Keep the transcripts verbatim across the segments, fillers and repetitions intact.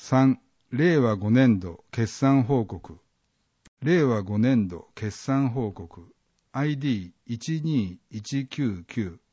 さん、れいわごねんど決算報告。れいわごねんど決算報告 アイディーいちにいちきゅうきゅ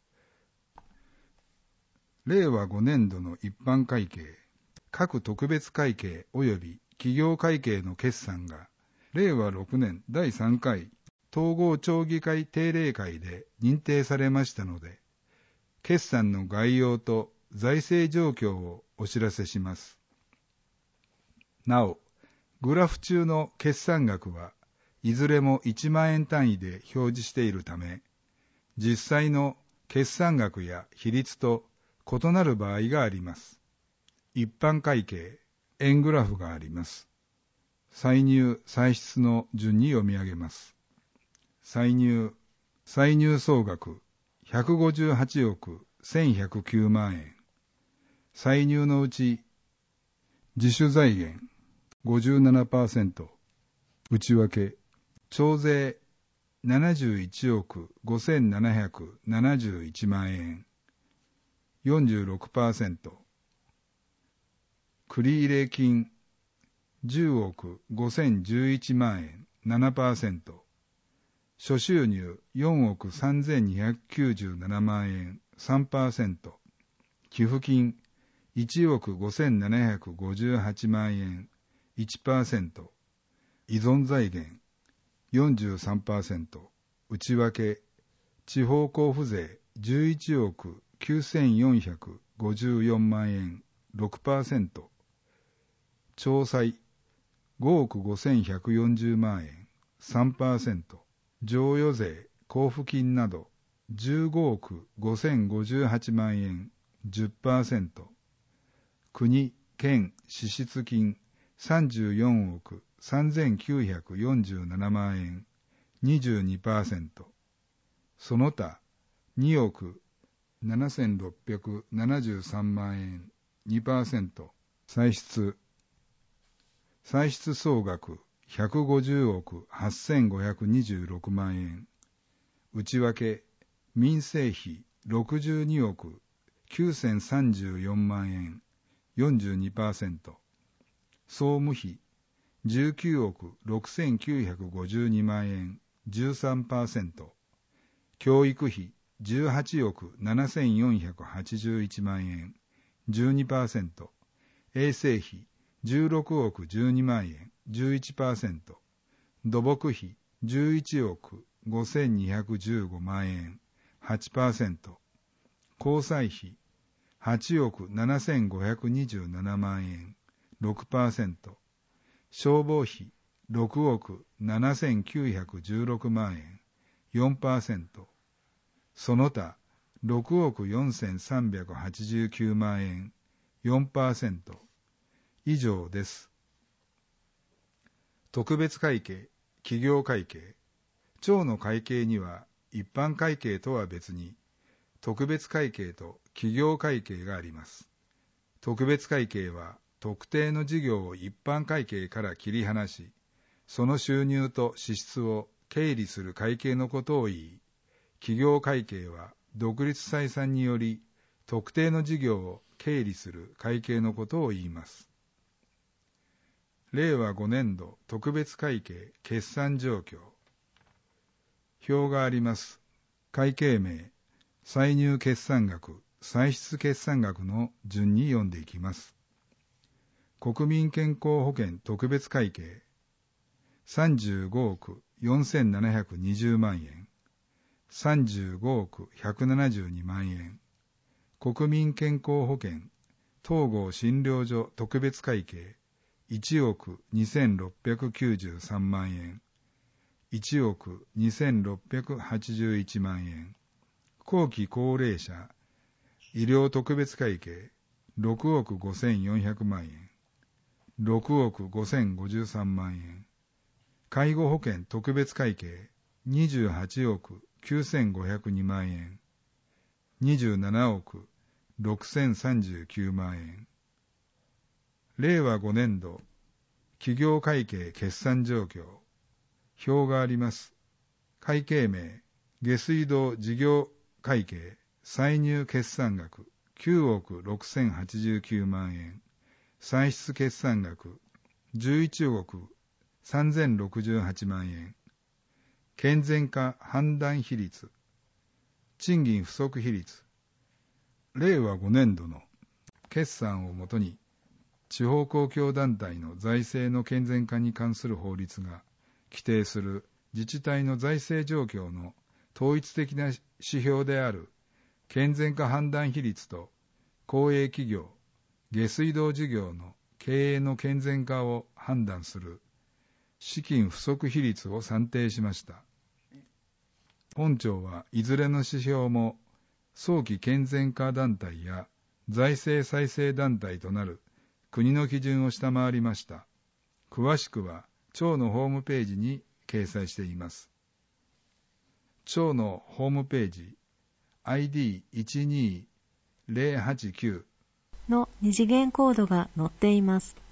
う。れいわごねんどの一般会計、各特別会計及び企業会計の決算が、れいわろくねんだいさんかい統合町議会定例会で認定されましたので、決算の概要と財政状況をお知らせします。なお、グラフ中の決算額はいずれもいちまんえん単位で表示しているため、実際の決算額や比率と異なる場合があります。一般会計、円グラフがあります。歳入・歳出の順に読み上げます。歳入、歳入総額ひゃくごじゅうはちおくせんひゃくきゅうまんえん。歳入のうち、自主財源 ごじゅうななパーセント、内訳、徴税ななじゅういちおくごせんななひゃくななじゅういちまんえん、よんじゅうろくパーセント、繰入金じゅうおくごせんじゅういちまんえん、ななパーセント、諸収入よんおくさんぜんにひゃくきゅうじゅうななまんえん、さんパーセント、寄付金いちおくごせんななひゃくごじゅうはちまんえん、いちパーセント、依存財源よんじゅうさんパーセント、内訳、地方交付税じゅういちおくきゅうせんよんひゃくごじゅうよんまんえん、ろくパーセント、徴歳ごおくごせんひゃくよんじゅうまんえん、さんパーセント、譲与税、交付金などじゅうごおくごせんごじゅうはちまんえん、じゅっパーセント、国、県、支出金さんじゅうよんおくさんぜんきゅうひゃくよんじゅうななまんえん、にじゅうにパーセント、その他におくななせんろっぴゃくななじゅうさんまんえん、にパーセント、歳出、歳出総額ひゃくごじゅうおくはっせんごひゃくにじゅうろくまんえん、内訳、民生費ろくじゅうにおくきゅうせんさんじゅうよんまんえん、よんじゅうにパーセント、総務費じゅうきゅうおくろくせんきゅうひゃくごじゅうにまんえん、じゅうさんパーセント、教育費じゅうはちおくななせんよんひゃくはちじゅういちまんえん、じゅうにパーセント、衛生費じゅうろくおくじゅうにまんえん、じゅういちパーセント、土木費じゅういちおくごせんにひゃくじゅうごまんえん、はちパーセント、交際費はちおくななせんごひゃくにじゅうななまんえん、ろくパーセント、消防費ろくおくななせんきゅうひゃくじゅうろくまんえん、よんパーセント、その他ろくおくよんせんさんびゃくはちじゅうきゅうまんえん、よんパーセント、以上です。特別会計、企業会計、庁の会計には一般会計とは別に特別会計と企業会計があります。特別会計は特定の事業を一般会計から切り離し、その収入と支出を経理する会計のことを言い、企業会計は独立採算により特定の事業を経理する会計のことを言います。れいわごねんど特別会計決算状況。表があります。会計名、歳入決算額、歳出決算額の順に読んでいきます。国民健康保険特別会計、さんじゅうごおくよんせんななひゃくにじゅうまんえん、さんじゅうごおくひゃくななじゅうにまんえん、国民健康保険統合診療所特別会計、いちおくにせんろっぴゃくきゅうじゅうさんまんえん、いちおくにせんろっぴゃくはちじゅういちまんえん、後期高齢者医療特別会計ろくおくごせんよんひゃくまんえん、ろくおくごせんごじゅうさんまんえん、介護保険特別会計にじゅうはちおくきゅうせんごひゃくにまんえん、にじゅうななおくろくせんさんじゅうきゅうまんえん。れいわごねんど企業会計決算状況。表があります。会計名、下水道事業会計歳入決算額きゅうおくろくせんはちじゅうきゅうまんえん、 歳出決算額じゅういちおくさんぜんろくじゅうはちまんえん、健全化判断比率、賃金不足比率、れいわごねんどの決算をもとに、地方公共団体の財政の健全化に関する法律が規定する自治体の財政状況の統一的な指標である健全化判断比率と、公営企業、下水道事業の経営の健全化を判断する資金不足比率を算定しました。本庁はいずれの指標も早期健全化団体や財政再生団体となる国の基準を下回りました。詳しくは庁のホームページに掲載しています。庁のホームページ アイディーいちにーぜろはちきゅうの二次元コードが載っています。